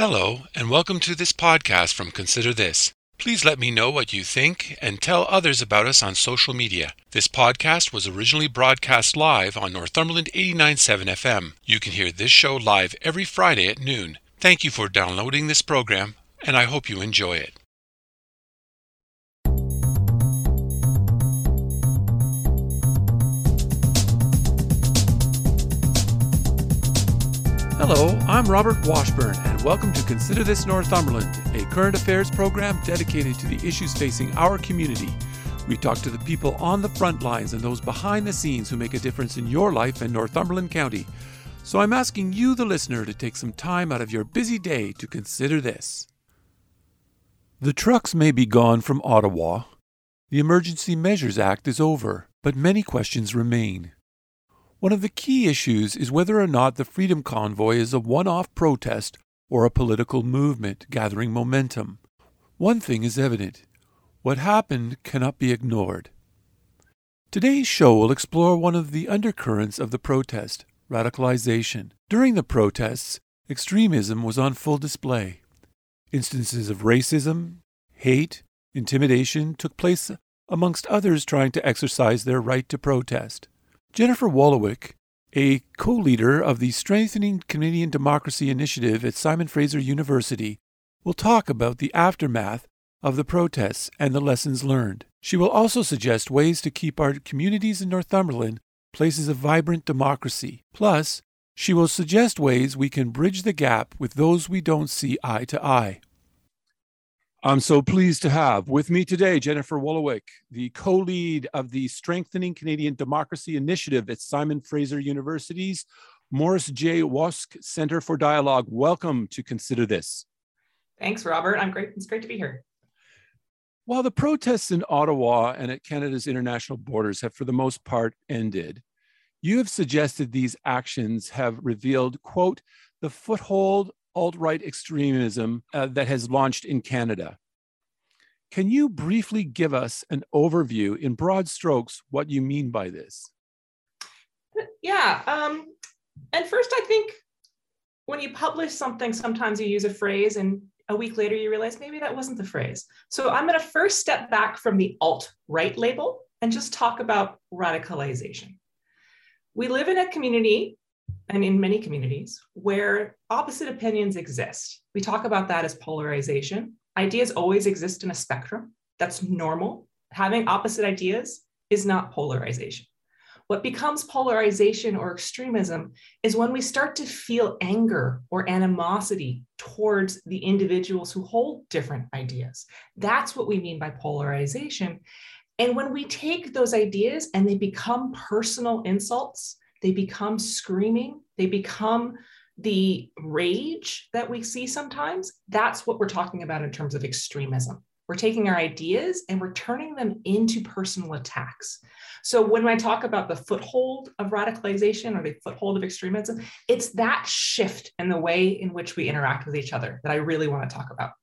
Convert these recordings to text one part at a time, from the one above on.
Hello, and welcome to this podcast from Consider This. Please let me know what you think and tell others about us on social media. This podcast was originally broadcast live on Northumberland 89.7 FM. You can hear this show live every Friday at noon. Thank you for downloading this program, and I hope you enjoy it. Hello, I'm Robert Washburn, and welcome to Consider This Northumberland, a current affairs program dedicated to the issues facing our community. We talk to the people on the front lines and those behind the scenes who make a difference in your life in Northumberland County. So I'm asking you, the listener, to take some time out of your busy day to consider this. The trucks may be gone from Ottawa. The Emergency Measures Act is over, but many questions remain. One of the key issues is whether or not the Freedom Convoy is a one-off protest or a political movement gathering momentum. One thing is evident: what happened cannot be ignored. Today's show will explore one of the undercurrents of the protest, radicalization. During the protests, extremism was on full display. Instances of racism, hate, intimidation took place amongst others trying to exercise their right to protest. Jennifer Wolowick, a co-leader of the Strengthening Canadian Democracy Initiative at Simon Fraser University, will talk about the aftermath of the protests and the lessons learned. She will also suggest ways to keep our communities in Northumberland places of vibrant democracy. Plus, she will suggest ways we can bridge the gap with those we don't see eye to eye. I'm so pleased to have with me today Jennifer Wolowick, the co-lead of the Strengthening Canadian Democracy Initiative at Simon Fraser University's Morris J. Wosk Center for Dialogue. Welcome to Consider This. Thanks, Robert. It's great to be here. While the protests in Ottawa and at Canada's international borders have for the most part ended, you have suggested these actions have revealed, quote, the foothold alt-right extremism that has launched in Canada. Can you briefly give us an overview in broad strokes what you mean by this? Yeah. And first, I think when you publish something, sometimes you use a phrase and a week later you realize maybe that wasn't the phrase. So I'm going to first step back from the alt-right label and just talk about radicalization. We live in a community, and in many communities, where opposite opinions exist. We talk about that as polarization. Ideas always exist in a spectrum. That's normal. Having opposite ideas is not polarization. What becomes polarization or extremism is when we start to feel anger or animosity towards the individuals who hold different ideas. That's what we mean by polarization. And when we take those ideas and they become personal insults, they become screaming, they become the rage that we see sometimes. That's what we're talking about in terms of extremism. We're taking our ideas and we're turning them into personal attacks. So when I talk about the foothold of radicalization or the foothold of extremism, it's that shift in the way in which we interact with each other that I really want to talk about.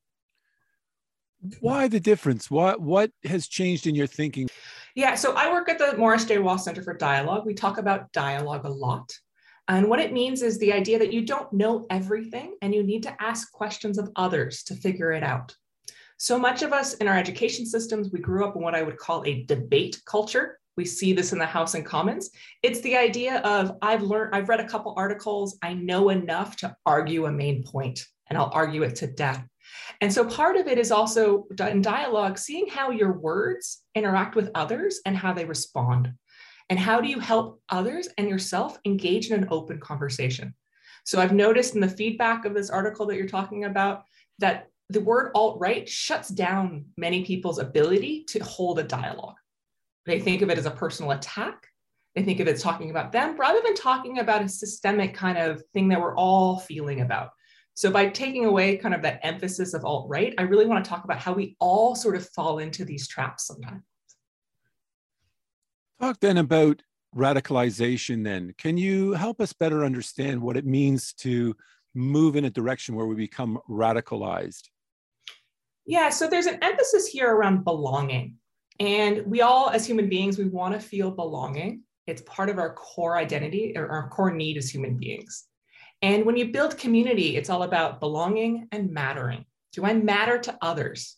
Why the difference? What has changed in your thinking? Yeah, so I work at the Morris J. Wosk Center for Dialogue. We talk about dialogue a lot. And what it means is the idea that you don't know everything and you need to ask questions of others to figure it out. So much of us in our education systems, we grew up in what I would call a debate culture. We see this in the House and Commons. It's the idea of I've read a couple articles, I know enough to argue a main point, and I'll argue it to death. And so part of it is also in dialogue, seeing how your words interact with others and how they respond. And how do you help others and yourself engage in an open conversation? So I've noticed in the feedback of this article that you're talking about that the word alt-right shuts down many people's ability to hold a dialogue. They think of it as a personal attack. They think of it as talking about them rather than talking about a systemic kind of thing that we're all feeling about. So by taking away kind of that emphasis of alt-right, I really want to talk about how we all sort of fall into these traps sometimes. Talk then about radicalization then. Can you help us better understand what it means to move in a direction where we become radicalized? Yeah, so there's an emphasis here around belonging. And we all, as human beings, we want to feel belonging. It's part of our core identity or our core need as human beings. And when you build community, it's all about belonging and mattering. Do I matter to others?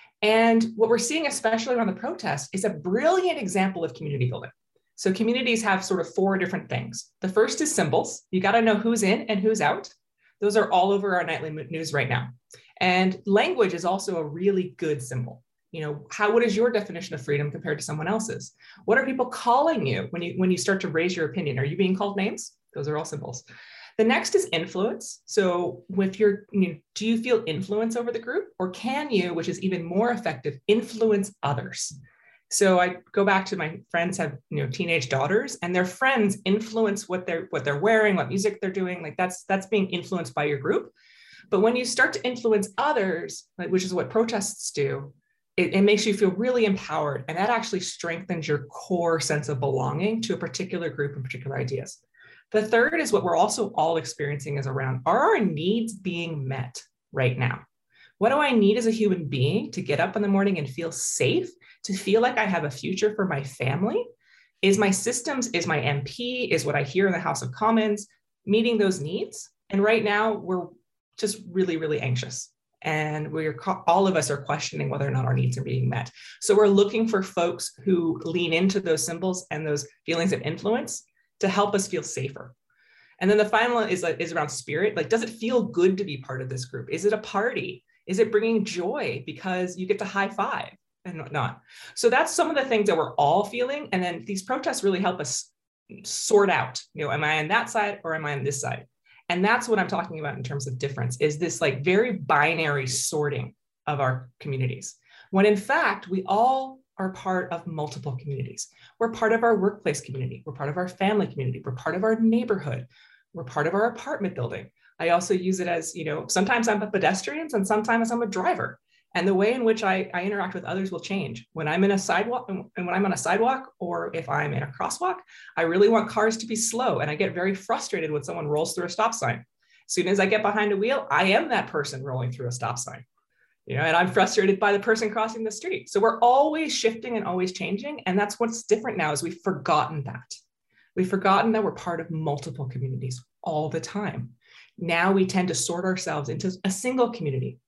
And what we're seeing, especially around the protest, is a brilliant example of community building. So communities have sort of 4 different things. The first is symbols. You got to know who's in and who's out. Those are all over our nightly news right now. And language is also a really good symbol. What is your definition of freedom compared to someone else's? What are people calling you when you start to raise your opinion? Are you being called names? Those are all symbols. The next is influence. So do you feel influence over the group, or can you, which is even more effective, influence others? So I go back to my friends have, teenage daughters, and their friends influence what they're wearing, what music they're doing. Like that's being influenced by your group. But when you start to influence others, which is what protests do, it makes you feel really empowered. And that actually strengthens your core sense of belonging to a particular group and particular ideas. The third is what we're also all experiencing is around, are our needs being met right now? What do I need as a human being to get up in the morning and feel safe, to feel like I have a future for my family? Is my systems, is my MP, is what I hear in the House of Commons meeting those needs? And right now we're just really, really anxious. And all of us are questioning whether or not our needs are being met. So we're looking for folks who lean into those symbols and those feelings of influence to help us feel safer. And then the final is around spirit. Like, does it feel good to be part of this group? Is it a party? Is it bringing joy because you get to high five and whatnot? So that's some of the things that we're all feeling. And then these protests really help us sort out, am I on that side or am I on this side? And that's what I'm talking about in terms of difference, is this like very binary sorting of our communities. When in fact, we all are part of multiple communities. We're part of our workplace community. We're part of our family community. We're part of our neighborhood. We're part of our apartment building. I also use it as, sometimes I'm a pedestrian and sometimes I'm a driver. And the way in which I interact with others will change. When I'm in a sidewalk and when I'm on a sidewalk, or if I'm in a crosswalk, I really want cars to be slow. And I get very frustrated when someone rolls through a stop sign. As soon as I get behind a wheel, I am that person rolling through a stop sign. And I'm frustrated by the person crossing the street. So we're always shifting and always changing. And that's what's different now, is we've forgotten that. We've forgotten that we're part of multiple communities all the time. Now we tend to sort ourselves into a single community,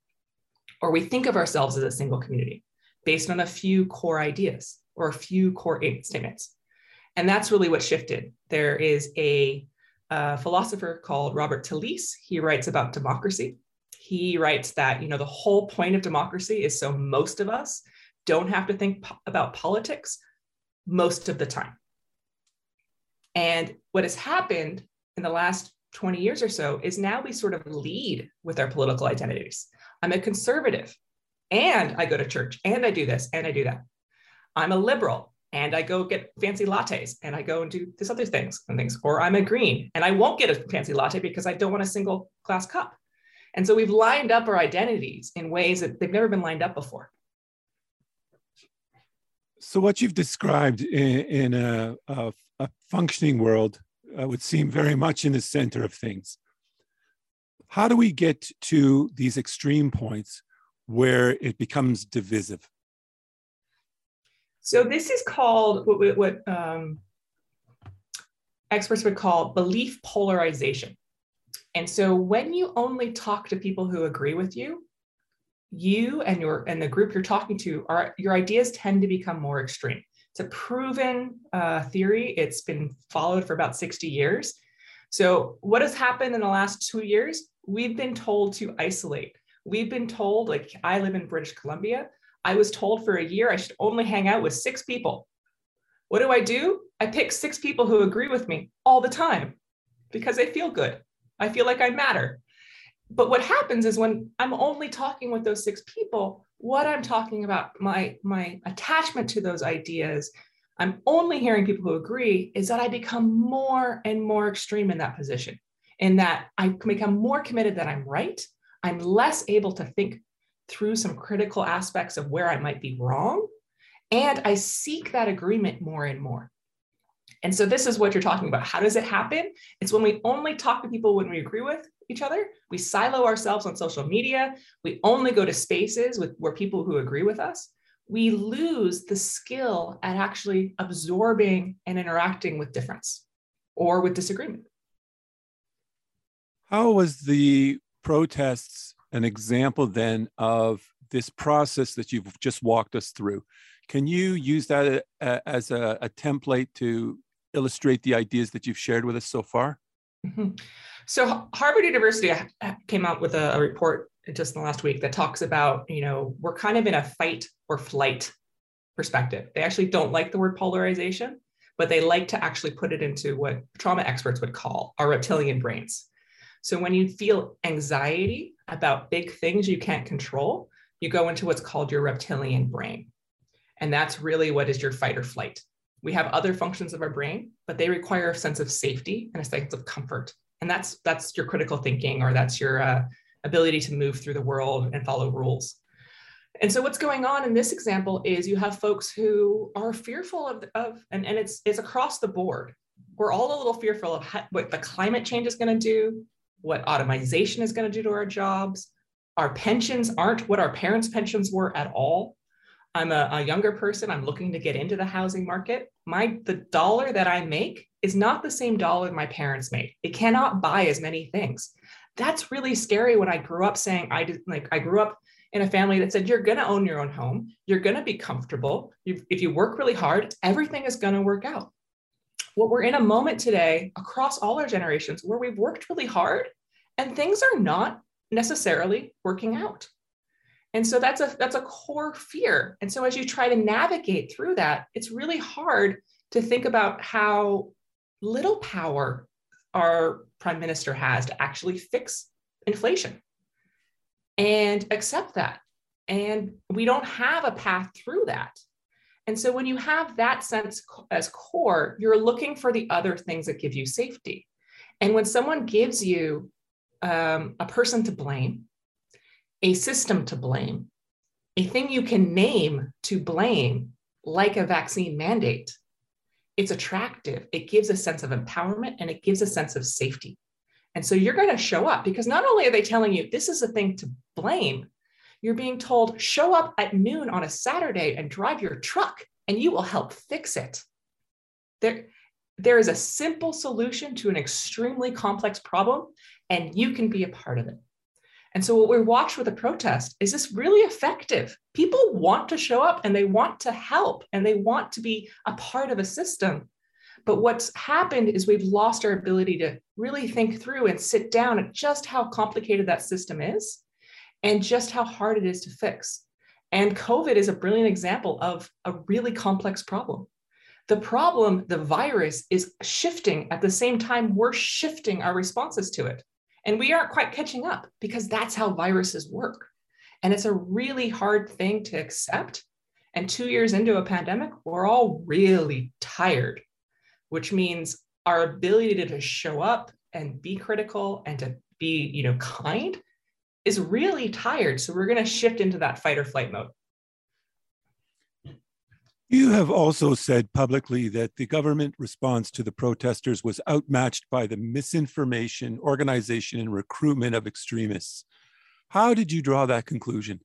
or we think of ourselves as a single community based on a few core ideas or a few core statements. And that's really what shifted. There is a philosopher called Robert Talisse. He writes about democracy. He writes that, the whole point of democracy is so most of us don't have to think about politics most of the time. And what has happened in the last 20 years or so is now we sort of lead with our political identities. I'm a conservative and I go to church and I do this and I do that. I'm a liberal and I go get fancy lattes and I go and do this other things. Or I'm a green and I won't get a fancy latte because I don't want a single glass cup. And so we've lined up our identities in ways that they've never been lined up before. So what you've described in a functioning world would seem very much in the center of things. How do we get to these extreme points where it becomes divisive? So this is called what experts would call belief polarization. And so when you only talk to people who agree with you, you and the group you're talking to, your ideas tend to become more extreme. It's a proven theory. It's been followed for about 60 years. So what has happened in the last 2 years? We've been told to isolate. We've been told, like I live in British Columbia, I was told for a year I should only hang out with 6 people. What do? I pick 6 people who agree with me all the time because I feel good. I feel like I matter. But what happens is when I'm only talking with those 6 people, what I'm talking about, my attachment to those ideas, I'm only hearing people who agree, is that I become more and more extreme in that position, in that I become more committed that I'm right. I'm less able to think through some critical aspects of where I might be wrong. And I seek that agreement more and more. And so this is what you're talking about. How does it happen? It's when we only talk to people when we agree with each other. We silo ourselves on social media. We only go to spaces where people who agree with us. We lose the skill at actually absorbing and interacting with difference or with disagreement. How was the protests an example then of this process that you've just walked us through? Can you use that as a template to illustrate the ideas that you've shared with us so far? Mhm. So Harvard University came out with a report just in the last week that talks about, we're kind of in a fight or flight perspective. They actually don't like the word polarization, but they like to actually put it into what trauma experts would call our reptilian brains. So when you feel anxiety about big things you can't control, you go into what's called your reptilian brain. And that's really what is your fight or flight. We have other functions of our brain, but they require a sense of safety and a sense of comfort. And that's your critical thinking, or that's your ability to move through the world and follow rules. And so what's going on in this example is you have folks who are fearful and it's across the board. We're all a little fearful of what the climate change is going to do, what automation is going to do to our jobs. Our pensions aren't what our parents' pensions were at all. I'm a younger person. I'm looking to get into the housing market. The dollar that I make is not the same dollar my parents made. It cannot buy as many things. That's really scary. When I grew up I grew up in a family that said, you're going to own your own home. You're going to be comfortable. If you work really hard, everything is going to work out. Well, we're in a moment today across all our generations where we've worked really hard and things are not necessarily working out. And so that's a core fear. And so as you try to navigate through that, it's really hard to think about how little power our prime minister has to actually fix inflation and accept that. And we don't have a path through that. And so when you have that sense as core, you're looking for the other things that give you safety. And when someone gives you a person to blame, a system to blame, a thing you can name to blame, like a vaccine mandate, it's attractive. It gives a sense of empowerment and it gives a sense of safety. And so you're going to show up because not only are they telling you this is a thing to blame, you're being told show up at noon on a Saturday and drive your truck and you will help fix it. There is a simple solution to an extremely complex problem and you can be a part of it. And so what we watch with a protest is this really effective. People want to show up and they want to help and they want to be a part of a system. But what's happened is we've lost our ability to really think through and sit down at just how complicated that system is and just how hard it is to fix. And COVID is a brilliant example of a really complex problem. The problem, the virus, is shifting at the same time we're shifting our responses to it. And we aren't quite catching up because that's how viruses work. And it's a really hard thing to accept. And 2 years into a pandemic, we're all really tired, which means our ability to show up and be critical and to be, kind is really tired. So we're going to shift into that fight or flight mode. You have also said publicly that the government response to the protesters was outmatched by the misinformation, organization, and recruitment of extremists. How did you draw that conclusion?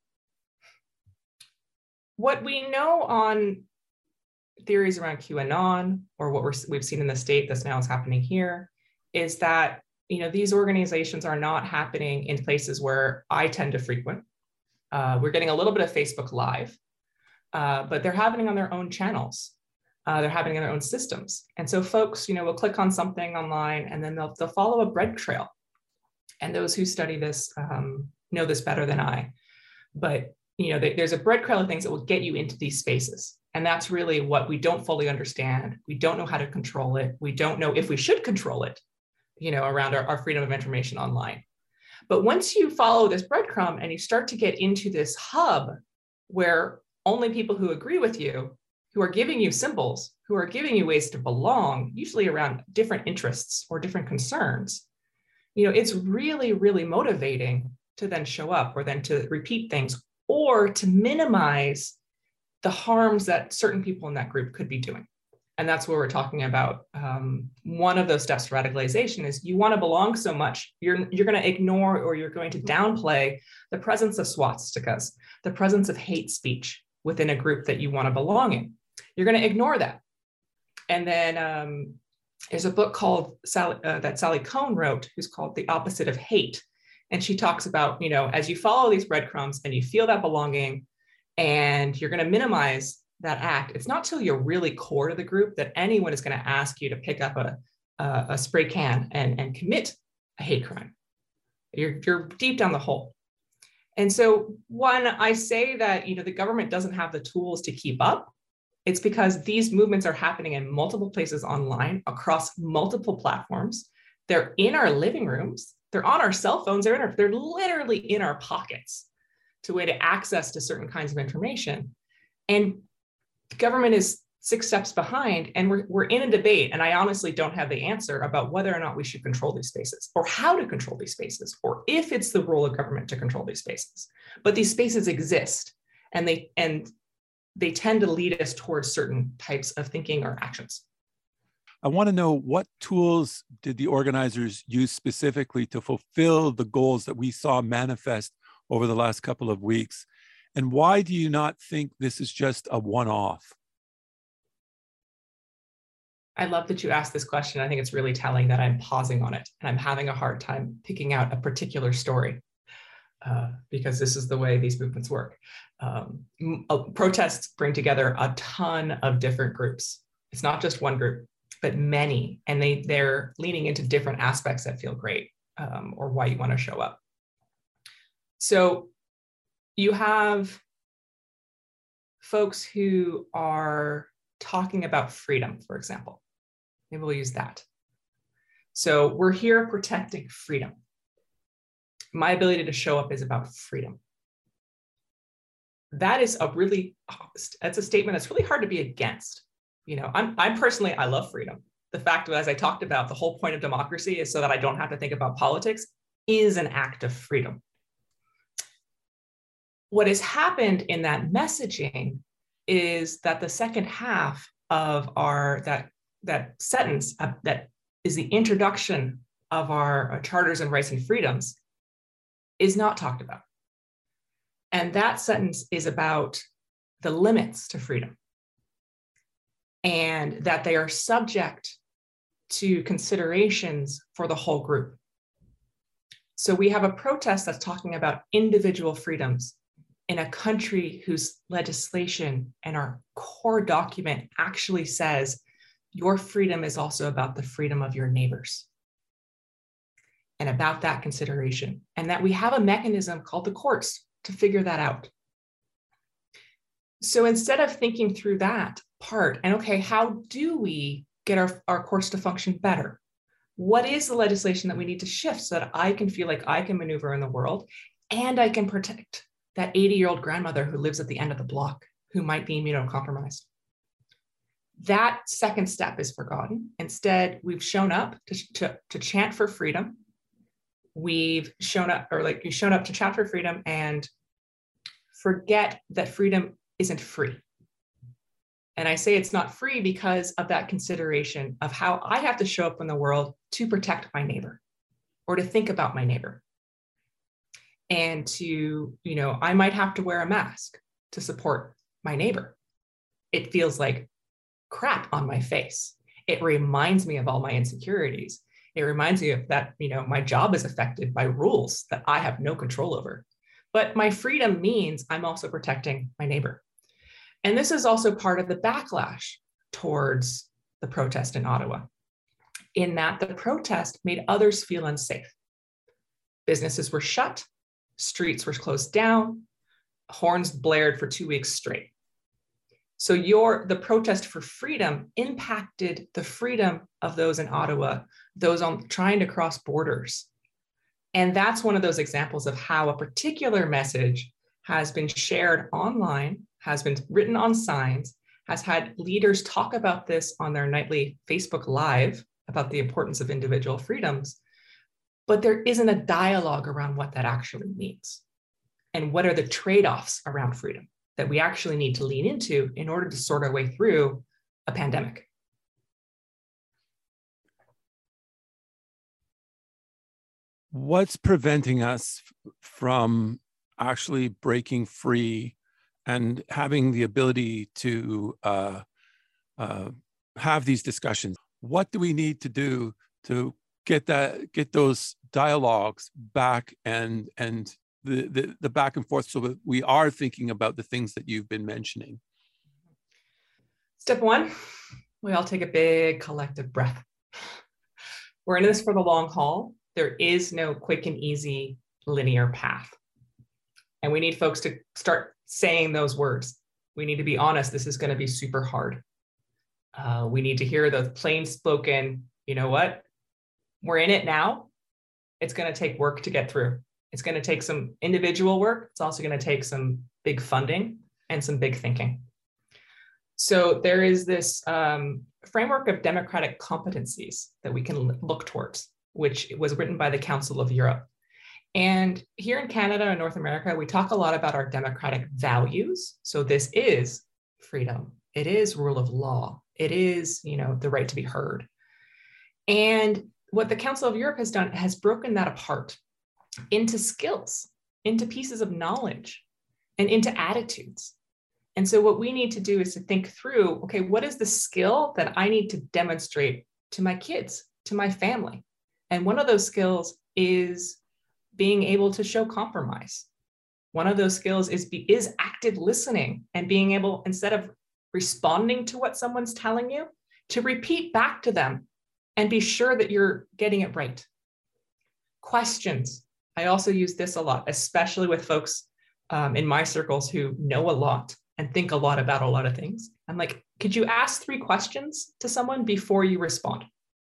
What we know on theories around QAnon, or what we've seen in the state that's now is happening here, is that these organizations are not happening in places where I tend to frequent. We're getting a little bit of Facebook Live. But they're happening on their own channels. They're happening in their own systems. And so folks, will click on something online and then they'll follow a bread trail. And those who study this know this better than I. But there's a bread trail of things that will get you into these spaces. And that's really what we don't fully understand. We don't know how to control it. We don't know if we should control it, around our freedom of information online. But once you follow this breadcrumb and you start to get into this hub where only people who agree with you, who are giving you symbols, who are giving you ways to belong, usually around different interests or different concerns, it's really, really motivating to then show up or then to repeat things or to minimize the harms that certain people in that group could be doing. And that's what we're talking about. One of those steps to radicalization is you want to belong so much, you're going to ignore or you're going to downplay the presence of swastikas, the presence of hate speech within a group that you want to belong in. You're going to ignore that. And then There's a book called that Sally Kohn wrote, who's called The Opposite of Hate. And she talks about, as you follow these breadcrumbs and you feel that belonging and you're going to minimize that act, it's not till you're really core to the group that anyone is going to ask you to pick up a spray can and commit a hate crime. You're deep down the hole. And so one, I say that, the government doesn't have the tools to keep up. It's because these movements are happening in multiple places online across multiple platforms. They're in our living rooms. They're on our cell phones. They're literally in our pockets to way to access to certain kinds of information. And the government is 6 steps behind, and we're in a debate. And I honestly don't have the answer about whether or not we should control these spaces or how to control these spaces, or if it's the role of government to control these spaces. But these spaces exist, and they tend to lead us towards certain types of thinking or actions. I want to know, what tools did the organizers use specifically to fulfill the goals that we saw manifest over the last couple of weeks? And why do you not think this is just a one-off? I love that you asked this question. I think it's really telling that I'm pausing on it and I'm having a hard time picking out a particular story. Because this is the way these movements work. Protests bring together a ton of different groups. It's not just one group, but many, and they're leaning into different aspects that feel great, or why you want to show up. So you have folks who are talking about freedom, for example. Maybe we'll use that. So we're here protecting freedom. My ability to show up is about freedom. That is that's a statement that's really hard to be against. I'm personally, I love freedom. The fact that, as I talked about, the whole point of democracy is so that I don't have to think about politics, is an act of freedom. What has happened in that messaging is that the second half of that sentence that is the introduction of our charters and rights and freedoms is not talked about. And that sentence is about the limits to freedom, and that they are subject to considerations for the whole group. So we have a protest that's talking about individual freedoms in a country whose legislation and our core document actually says your freedom is also about the freedom of your neighbors, and about that consideration, and that we have a mechanism called the courts to figure that out. So instead of thinking through that part, and okay, how do we get our courts to function better? What is the legislation that we need to shift so that I can feel like I can maneuver in the world and I can protect that 80-year-old grandmother who lives at the end of the block who might be immunocompromised? That second step is forgotten. Instead, we've shown up to chant for freedom. We've shown up, you've shown up to chat for freedom and forget that freedom isn't free. And I say it's not free because of that consideration of how I have to show up in the world to protect my neighbor, or to think about my neighbor. And to, I might have to wear a mask to support my neighbor. It feels like crap on my face. It reminds me of all my insecurities. It reminds me of that, my job is affected by rules that I have no control over. But my freedom means I'm also protecting my neighbor. And this is also part of the backlash towards the protest in Ottawa, in that the protest made others feel unsafe. Businesses were shut, streets were closed down, horns blared for 2 weeks straight. So the protest for freedom impacted the freedom of those in Ottawa, those trying to cross borders. And that's one of those examples of how a particular message has been shared online, has been written on signs, has had leaders talk about this on their nightly Facebook Live about the importance of individual freedoms, but there isn't a dialogue around what that actually means. And what are the trade-offs around freedom that we actually need to lean into in order to sort our way through a pandemic? What's preventing us from actually breaking free and having the ability to have these discussions? what do we need to do to get those dialogues back and the back and forth so that we are thinking about the things that you've been mentioning? Step one, we all take a big collective breath. We're in this for the long haul. There is no quick and easy linear path. And we need folks to start saying those words. We need to be honest, this is going to be super hard. We need to hear the plain spoken, you know what? We're in it now. It's going to take work to get through. It's going to take some individual work. It's also going to take some big funding and some big thinking. So there is this framework of democratic competencies that we can look towards, which was written by the Council of Europe. And here in Canada and North America, we talk a lot about our democratic values. So this is freedom. It is rule of law. It is, the right to be heard. And what the Council of Europe has done has broken that apart into skills, into pieces of knowledge, and into attitudes. And so what we need to do is to think through, okay, what is the skill that I need to demonstrate to my kids, to my family? And one of those skills is being able to show compromise. One of those skills is active listening and being able, instead of responding to what someone's telling you, to repeat back to them and be sure that you're getting it right. Questions. I also use this a lot, especially with folks in my circles who know a lot and think a lot about a lot of things. I'm like, could you ask 3 questions to someone before you respond?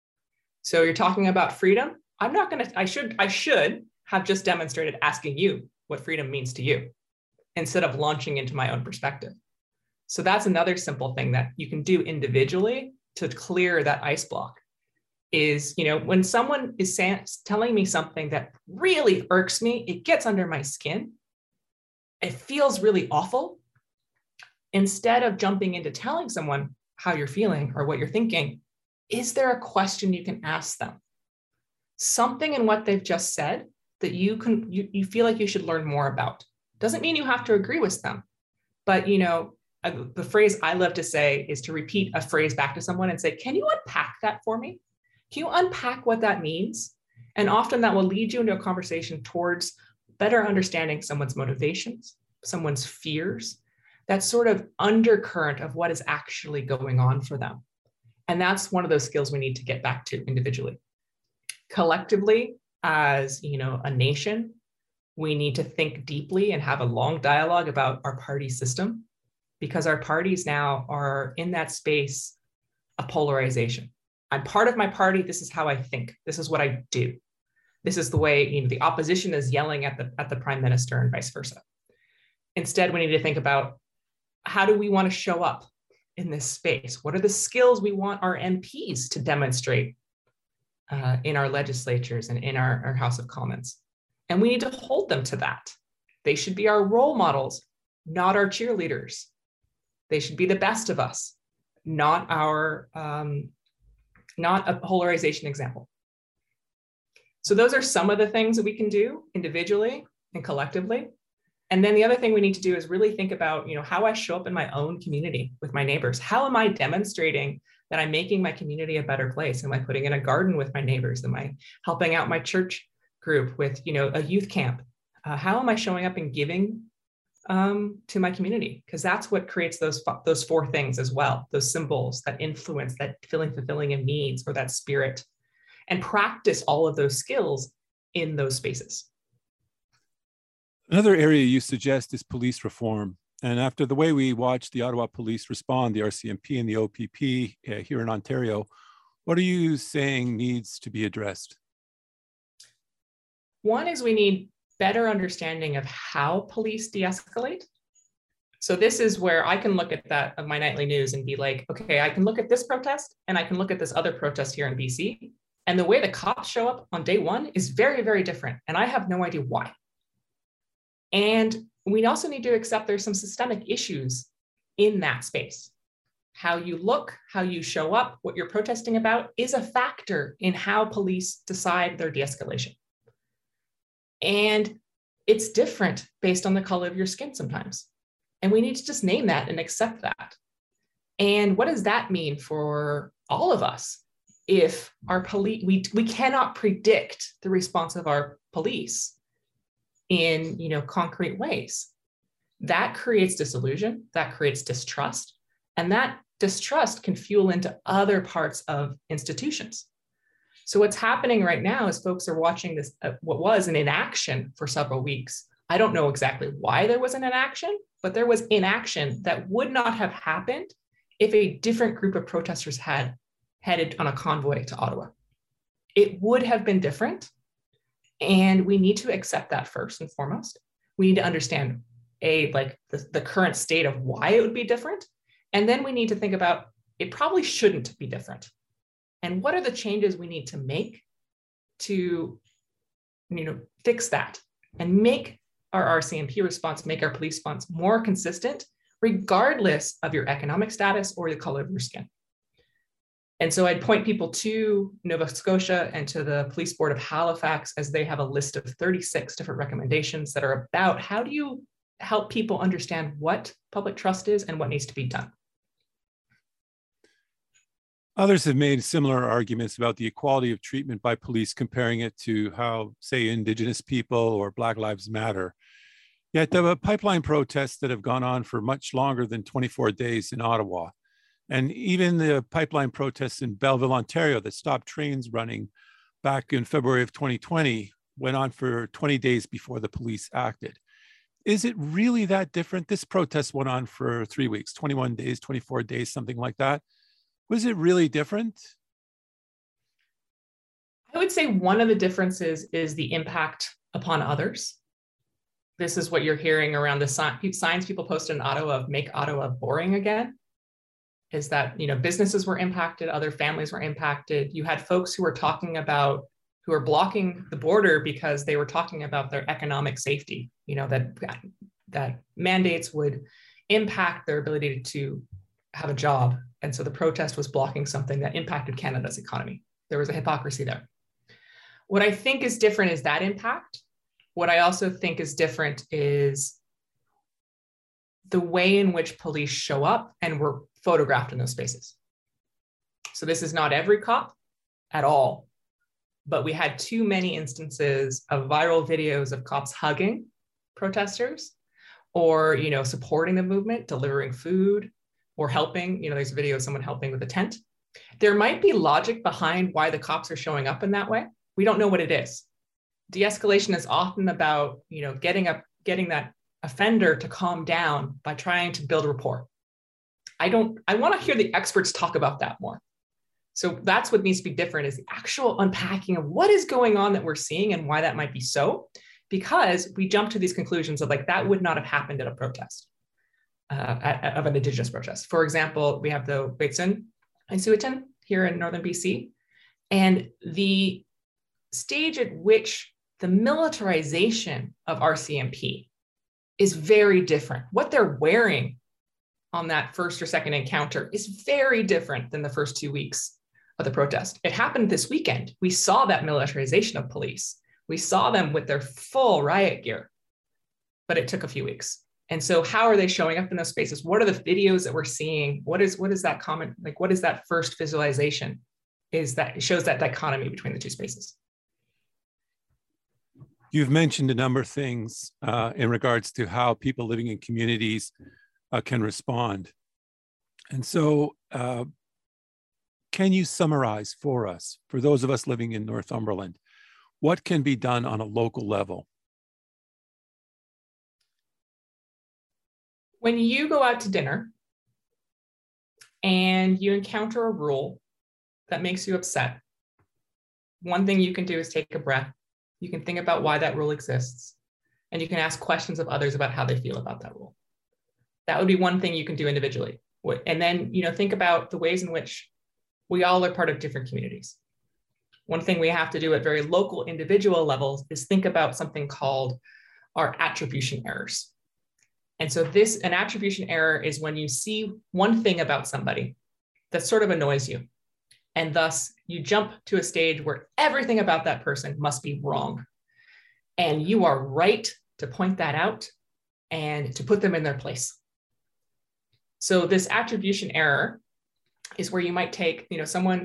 So you're talking about freedom. I should have just demonstrated asking you what freedom means to you instead of launching into my own perspective. So that's another simple thing that you can do individually to clear that ice block is, when someone is telling me something that really irks me, it gets under my skin, it feels really awful. Instead of jumping into telling someone how you're feeling or what you're thinking, is there a question you can ask them? Something in what they've just said that you feel like you should learn more about. Doesn't mean you have to agree with them, but the phrase I love to say is to repeat a phrase back to someone and say, can you unpack that for me? Can you unpack what that means? And often that will lead you into a conversation towards better understanding someone's motivations, someone's fears, that sort of undercurrent of what is actually going on for them. And that's one of those skills we need to get back to individually. Collectively, as a nation, we need to think deeply and have a long dialogue about our party system, because our parties now are in that space of polarization. I'm part of my party. This is how I think. This is what I do. This is the way the opposition is yelling at the prime minister and vice versa. Instead, we need to think about, how do we want to show up in this space? What are the skills we want our MPs to demonstrate in our legislatures and in our House of Commons? And we need to hold them to that. They should be our role models, not our cheerleaders. They should be the best of us, not a polarization example. So those are some of the things that we can do individually and collectively. And then the other thing we need to do is really think about, how I show up in my own community with my neighbors. How am I demonstrating that I'm making my community a better place? Am I putting in a garden with my neighbors? Am I helping out my church group with, a youth camp? How am I showing up and giving to my community? Because that's what creates those 4 things as well, those symbols, that influence, that fulfilling of needs, or that spirit, and practice all of those skills in those spaces. Another area you suggest is police reform. And after the way we watched the Ottawa Police respond, the RCMP and the OPP here in Ontario, what are you saying needs to be addressed? One is we need better understanding of how police de-escalate. So this is where I can look at that of my nightly news and be like, okay, I can look at this protest and I can look at this other protest here in BC. And the way the cops show up on day one is very, very different. And I have no idea why. And we also need to accept there's some systemic issues in that space. How you look, how you show up, what you're protesting about is a factor in how police decide their de-escalation. And it's different based on the color of your skin sometimes. And we need to just name that and accept that. And what does that mean for all of us if our police, we cannot predict the response of our police in, concrete ways. That creates disillusion, that creates distrust, and that distrust can fuel into other parts of institutions. So what's happening right now is folks are watching this, what was an inaction for several weeks. I don't know exactly why there was an inaction, but there was inaction that would not have happened if a different group of protesters had headed on a convoy to Ottawa. It would have been different. And we need to accept that first and foremost. We need to understand the current state of why it would be different. And then we need to think about it probably shouldn't be different. And what are the changes we need to make to fix that and make our RCMP response, make our police response more consistent, regardless of your economic status or the color of your skin. And so I'd point people to Nova Scotia and to the Police Board of Halifax, as they have a list of 36 different recommendations that are about how do you help people understand what public trust is and what needs to be done. Others have made similar arguments about the equality of treatment by police, comparing it to how, say, Indigenous people or Black Lives Matter. Yet there were pipeline protests that have gone on for much longer than 24 days in Ottawa. And even the pipeline protests in Belleville, Ontario, that stopped trains running back in February of 2020 went on for 20 days before the police acted. Is it really that different? This protest went on for 3 weeks, 21 days, 24 days, something like that. Was it really different? I would say one of the differences is the impact upon others. This is what you're hearing around the signs people posted in Ottawa of "Make Ottawa Boring Again." Is that, businesses were impacted, other families were impacted. You had folks who were who were blocking the border because they were talking about their economic safety, that mandates would impact their ability to have a job. And so the protest was blocking something that impacted Canada's economy. There was a hypocrisy there. What I think is different is that impact. What I also think is different is the way in which police show up and were photographed in those spaces. So this is not every cop at all, but we had too many instances of viral videos of cops hugging protesters or, supporting the movement, delivering food or helping. There's a video of someone helping with a tent. There might be logic behind why the cops are showing up in that way. We don't know what it is. De-escalation is often about, getting that offender to calm down by trying to build rapport. I want to hear the experts talk about that more. So that's what needs to be different, is the actual unpacking of what is going on that we're seeing and why that might be so, because we jump to these conclusions of that would not have happened at a protest, of an Indigenous protest. For example, we have the Wet'suwet'en and Wet'suwet'en here in Northern BC, and the stage at which the militarization of RCMP is very different. What they're wearing on that first or second encounter is very different than the first 2 weeks of the protest. It happened this weekend. We saw that militarization of police. We saw them with their full riot gear, but it took a few weeks. And so how are they showing up in those spaces? What are the videos that we're seeing? What is that comment? What is that first visualization? Is that it shows that dichotomy between the two spaces. You've mentioned a number of things in regards to how people living in communities can respond. And so can you summarize for us, for those of us living in Northumberland, what can be done on a local level? When you go out to dinner and you encounter a rule that makes you upset, one thing you can do is take a breath. You can think about why that rule exists, and you can ask questions of others about how they feel about that rule. That would be one thing you can do individually. And then, think about the ways in which we all are part of different communities. One thing we have to do at very local individual levels is think about something called our attribution errors. And so an attribution error is when you see one thing about somebody that sort of annoys you, and thus you jump to a stage where everything about that person must be wrong. And you are right to point that out and to put them in their place. So this attribution error is where you might take, someone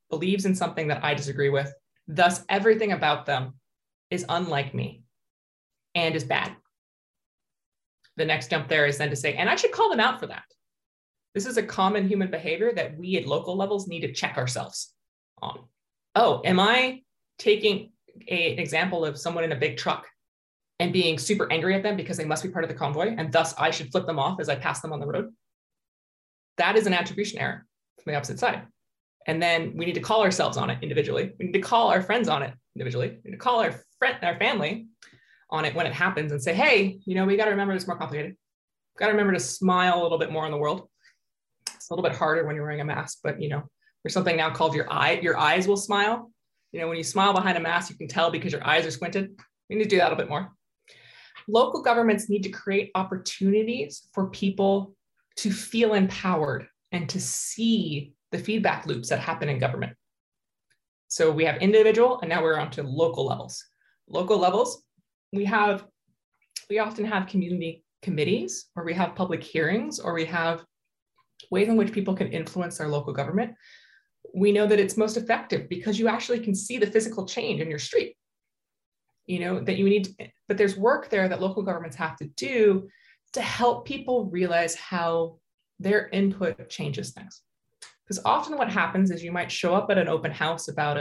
believes in something that I disagree with. Thus, everything about them is unlike me and is bad. The next jump there is then to say, and I should call them out for that. This is a common human behavior that we at local levels need to check ourselves on. Oh, am I taking an example of someone in a big truck and being super angry at them because they must be part of the convoy, and thus I should flip them off as I pass them on the road? That is an attribution error from the opposite side. And then we need to call ourselves on it individually. We need to call our friends on it individually. We need to call our family on it when it happens and say, hey, we got to remember it's more complicated. We've got to remember to smile a little bit more in the world. It's a little bit harder when you're wearing a mask, but there's something now called your eyes will smile. When you smile behind a mask, you can tell because your eyes are squinted. We need to do that a little bit more. Local governments need to create opportunities for people to feel empowered and to see the feedback loops that happen in government. So we have individual, and now we're on to local levels. Local levels, we often have community committees, or we have public hearings, or we have ways in which people can influence their local government. We know that it's most effective because you actually can see the physical change in your street. That you need, but there's work there that local governments have to do to help people realize how their input changes things. Because often what happens is you might show up at an open house about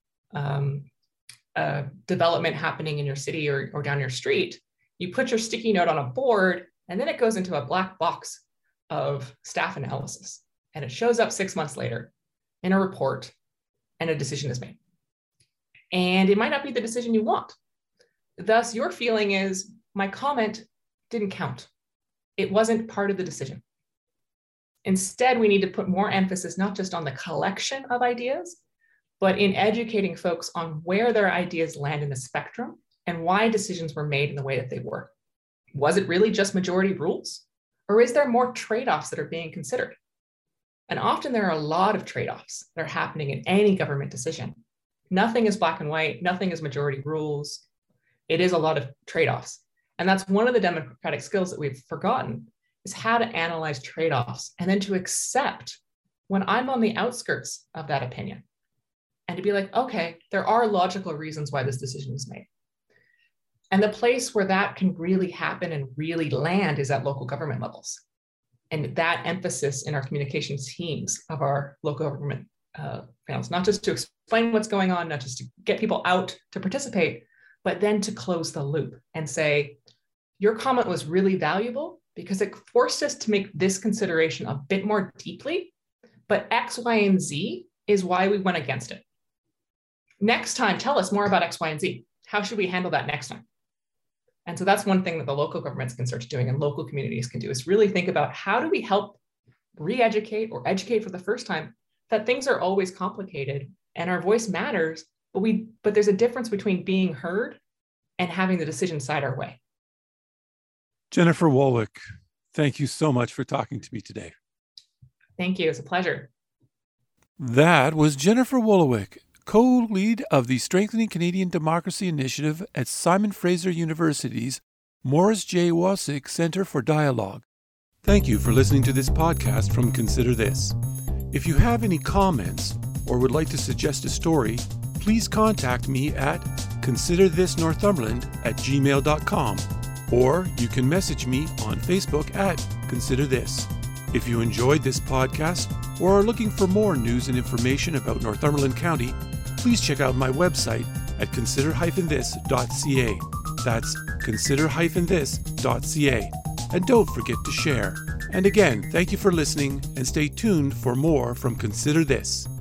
a development happening in your city or down your street. You put your sticky note on a board, and then it goes into a black box of staff analysis. And it shows up 6 months later in a report, and a decision is made. And it might not be the decision you want. Thus, your feeling is, my comment didn't count. It wasn't part of the decision. Instead, we need to put more emphasis not just on the collection of ideas, but in educating folks on where their ideas land in the spectrum and why decisions were made in the way that they were. Was it really just majority rules? Or is there more trade-offs that are being considered? And often there are a lot of trade-offs that are happening in any government decision. Nothing is black and white, nothing is majority rules. It is a lot of trade-offs. And that's one of the democratic skills that we've forgotten, is how to analyze trade-offs and then to accept when I'm on the outskirts of that opinion and to be like, okay, there are logical reasons why this decision was made. And the place where that can really happen and really land is at local government levels. And that emphasis in our communications teams of our local government panels, not just to explain what's going on, not just to get people out to participate, but then to close the loop and say, your comment was really valuable because it forced us to make this consideration a bit more deeply, but X, Y, and Z is why we went against it. Next time, tell us more about X, Y, and Z. How should we handle that next time? And so that's one thing that the local governments can start doing and local communities can do, is really think about how do we help re-educate or educate for the first time that things are always complicated and our voice matters, but there's a difference between being heard and having the decision side our way. Jennifer Wolowiec, thank you so much for talking to me today. Thank you. It's a pleasure. That was Jennifer Wolowiec, co-lead of the Strengthening Canadian Democracy Initiative at Simon Fraser University's Morris J. Wasick Center for Dialogue. Thank you for listening to this podcast from Consider This. If you have any comments or would like to suggest a story, please contact me at considerthisnorthumberland@gmail.com, or you can message me on Facebook at Consider This. If you enjoyed this podcast or are looking for more news and information about Northumberland County, please check out my website at consider-this.ca. That's consider-this.ca. And don't forget to share. And again, thank you for listening, and stay tuned for more from Consider This.